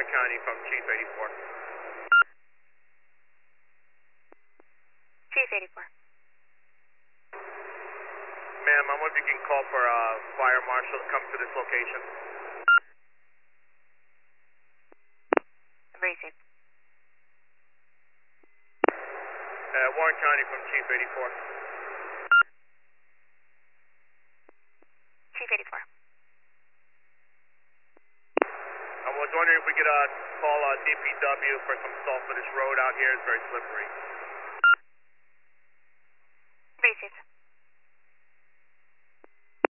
Warren County from Chief 84. Chief 84. Ma'am, I'm wondering if you can call for a fire marshal to come to this location. Received. Warren County from Chief 84. Chief 84. I was wondering if we could call DPW for some salt for this road out here. It's very slippery. Received.